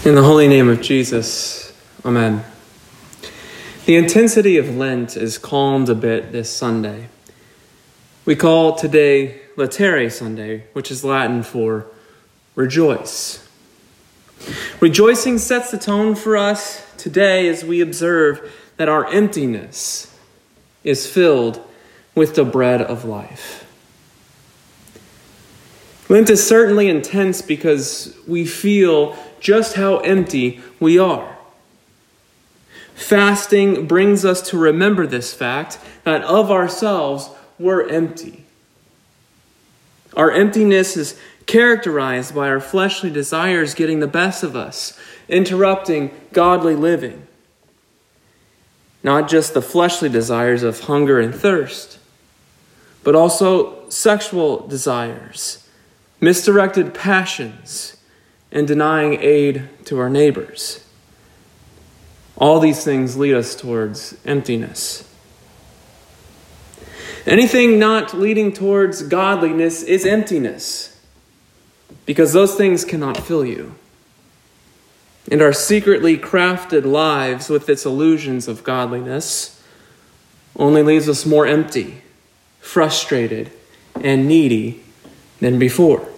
In the holy name of Jesus, amen. The intensity of Lent is calmed a bit this Sunday. We call today Laetare Sunday, which is Latin for rejoice. Rejoicing sets the tone for us today as we observe that our emptiness is filled with the bread of life. Lent is certainly intense because we feel just how empty we are. Fasting brings us to remember this fact that of ourselves we're empty. Our emptiness is characterized by our fleshly desires getting the best of us, interrupting godly living. Not just the fleshly desires of hunger and thirst, but also sexual desires, misdirected passions, and denying aid to our neighbors. All these things lead us towards emptiness. Anything not leading towards godliness is emptiness, because those things cannot fill you. And our secretly crafted lives with its illusions of godliness only leaves us more empty, frustrated, and needy than before.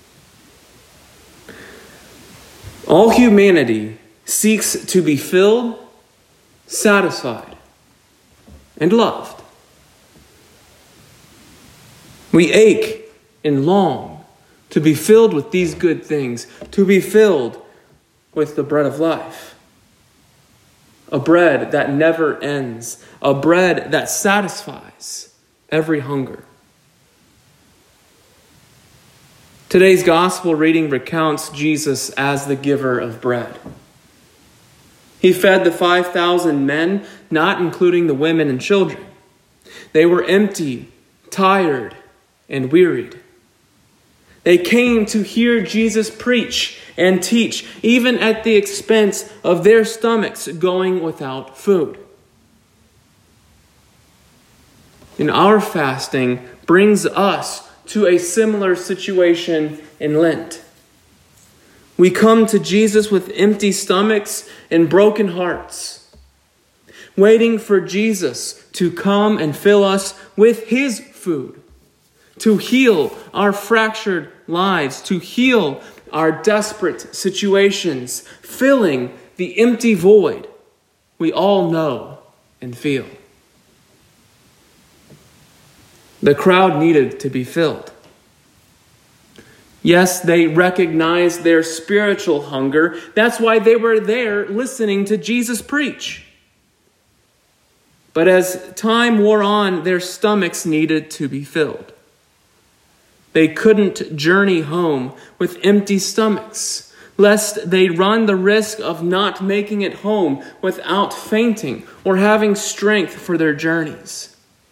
All humanity seeks to be filled, satisfied, and loved. We ache and long to be filled with these good things, to be filled with the bread of life. A bread that never ends, a bread that satisfies every hunger. Today's gospel reading recounts Jesus as the giver of bread. He fed the 5,000 men, not including the women and children. They were empty, tired, and wearied. They came to hear Jesus preach and teach, even at the expense of their stomachs going without food. And our fasting brings us to a similar situation in Lent. We come to Jesus with empty stomachs and broken hearts, waiting for Jesus to come and fill us with his food, to heal our fractured lives, to heal our desperate situations, filling the empty void we all know and feel. The crowd needed to be filled. Yes, they recognized their spiritual hunger. That's why they were there listening to Jesus preach. But as time wore on, their stomachs needed to be filled. They couldn't journey home with empty stomachs, lest they run the risk of not making it home without fainting or having strength for their journeys.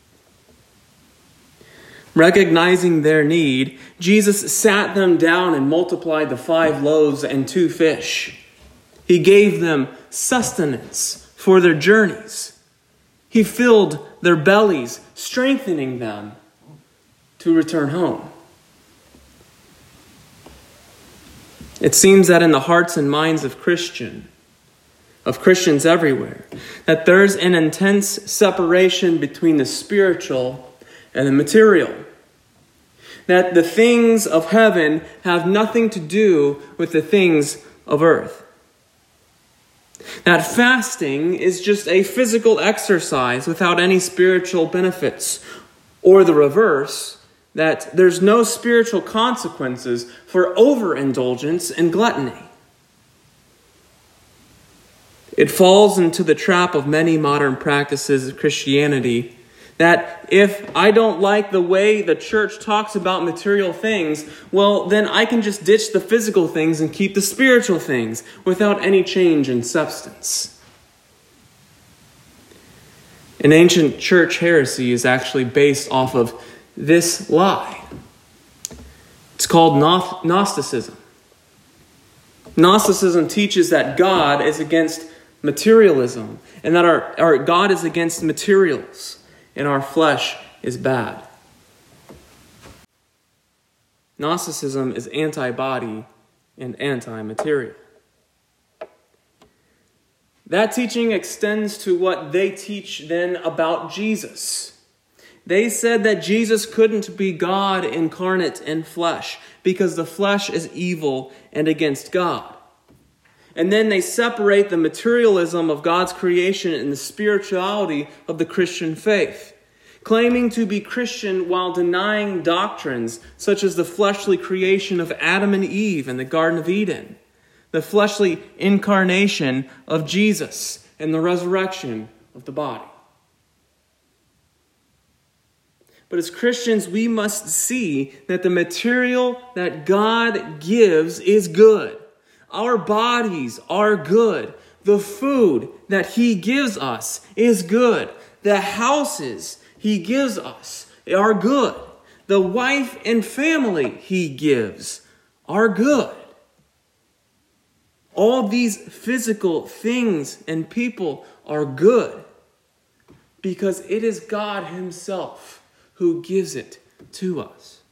Recognizing their need, Jesus sat them down and multiplied the 5 loaves and 2 fish. He gave them sustenance for their journeys. He filled their bellies, strengthening them to return home. It seems that in the hearts and minds of Christians everywhere, that there's an intense separation between the spiritual and the material. That the things of heaven have nothing to do with the things of earth. That fasting is just a physical exercise without any spiritual benefits, or the reverse, that there's no spiritual consequences for overindulgence and gluttony. It falls into the trap of many modern practices of Christianity that if I don't like the way the church talks about material things, well, then I can just ditch the physical things and keep the spiritual things without any change in substance. An ancient church heresy is actually based off of this lie. It's called Gnosticism. Gnosticism teaches that God is against materialism and that our God is against materials and our flesh is bad. Gnosticism is anti-body and anti-material. That teaching extends to what they teach then about Jesus. They said that Jesus couldn't be God incarnate in flesh because the flesh is evil and against God. And then they separate the materialism of God's creation and the spirituality of the Christian faith, claiming to be Christian while denying doctrines such as the fleshly creation of Adam and Eve in the Garden of Eden, the fleshly incarnation of Jesus, and the resurrection of the body. But as Christians, we must see that the material that God gives is good. Our bodies are good. The food that He gives us is good. The houses He gives us are good. The wife and family He gives are good. All these physical things and people are good because it is God Himself who gives it to us.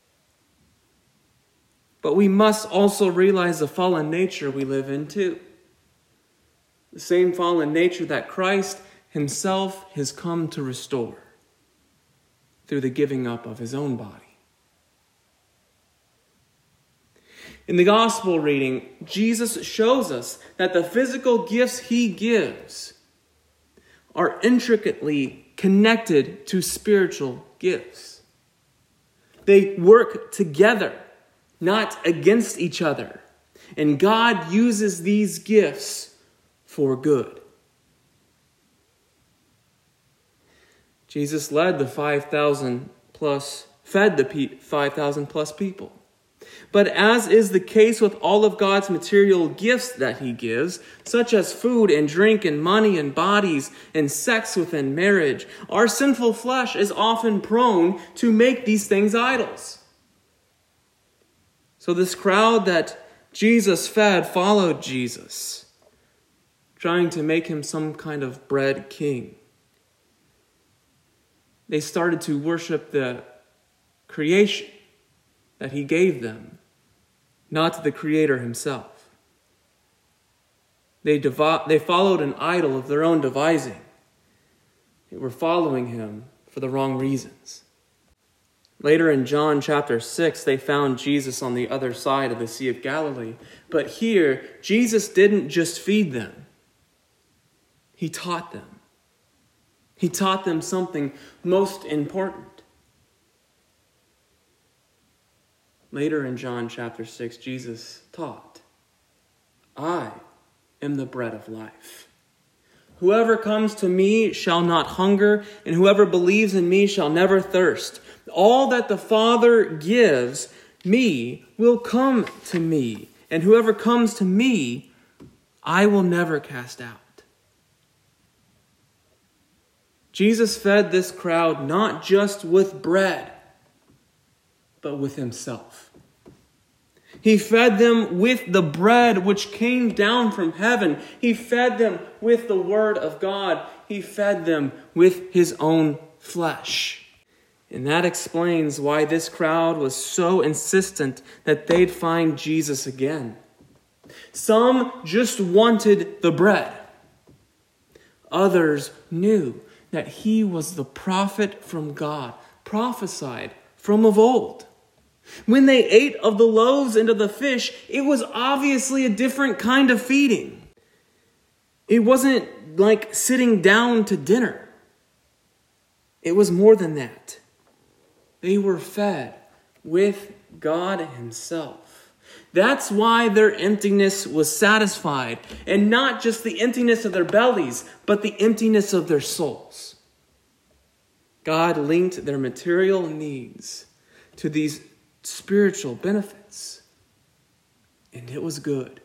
But we must also realize the fallen nature we live in too. The same fallen nature that Christ Himself has come to restore through the giving up of His own body. In the gospel reading, Jesus shows us that the physical gifts He gives are intricately connected to spiritual gifts. They work together, not against each other. And God uses these gifts for good. Jesus led the 5,000 plus, fed the 5,000 plus people. But as is the case with all of God's material gifts that He gives, such as food and drink and money and bodies and sex within marriage, our sinful flesh is often prone to make these things idols. So this crowd that Jesus fed followed Jesus, trying to make Him some kind of bread king. They started to worship the creation that He gave them, not the Creator Himself. They followed an idol of their own devising. They were following Him for the wrong reasons. Later in John chapter 6, they found Jesus on the other side of the Sea of Galilee. But here, Jesus didn't just feed them. He taught them. He taught them something most important. Later in John chapter 6, Jesus taught, I am the bread of life. Whoever comes to me shall not hunger, and whoever believes in me shall never thirst. All that the Father gives me will come to me, and whoever comes to me, I will never cast out. Jesus fed this crowd not just with bread, but with Himself. He fed them with the bread which came down from heaven. He fed them with the Word of God. He fed them with His own flesh. And that explains why this crowd was so insistent that they'd find Jesus again. Some just wanted the bread. Others knew that He was the prophet from God, prophesied from of old. When they ate of the loaves and of the fish, it was obviously a different kind of feeding. It wasn't like sitting down to dinner. It was more than that. They were fed with God Himself. That's why their emptiness was satisfied, and not just the emptiness of their bellies, but the emptiness of their souls. God linked their material needs to these spiritual benefits, and it was good.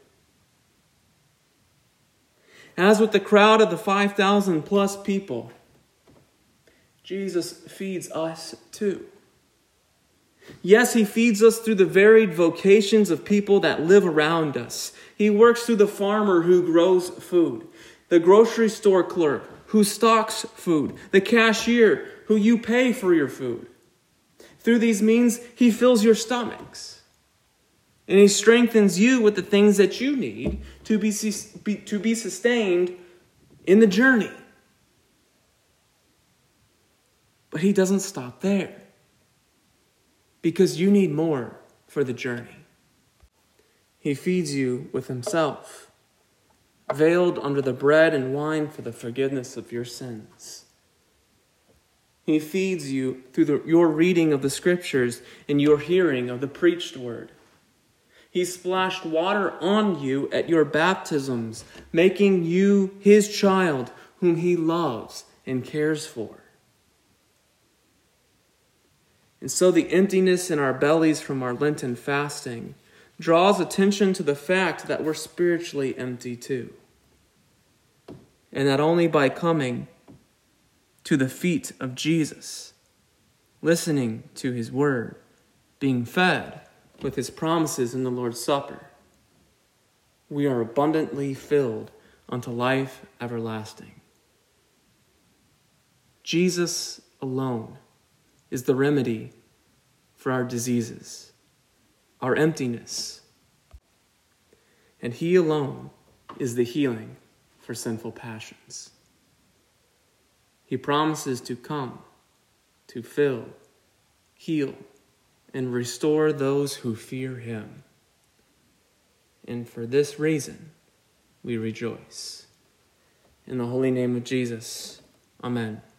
As with the crowd of the 5,000 plus people, Jesus feeds us too. Yes, He feeds us through the varied vocations of people that live around us. He works through the farmer who grows food, the grocery store clerk who stocks food, the cashier who you pay for your food. Through these means, He fills your stomachs. And He strengthens you with the things that you need to be sustained in the journey. But he doesn't stop there, because you need more for the journey. He feeds you with himself, veiled under the bread and wine for the forgiveness of your sins. He feeds you through your reading of the scriptures and your hearing of the preached word. He splashed water on you at your baptisms, making you his child whom he loves and cares for. And so the emptiness in our bellies from our Lenten fasting draws attention to the fact that we're spiritually empty too. And that only by coming to the feet of Jesus, listening to his word, being fed with his promises in the Lord's Supper, we are abundantly filled unto life everlasting. Jesus alone is the remedy for our diseases, our emptiness. And he alone is the healing for sinful passions. He promises to come, to fill, heal, and restore those who fear him. And for this reason, we rejoice. In the holy name of Jesus, amen.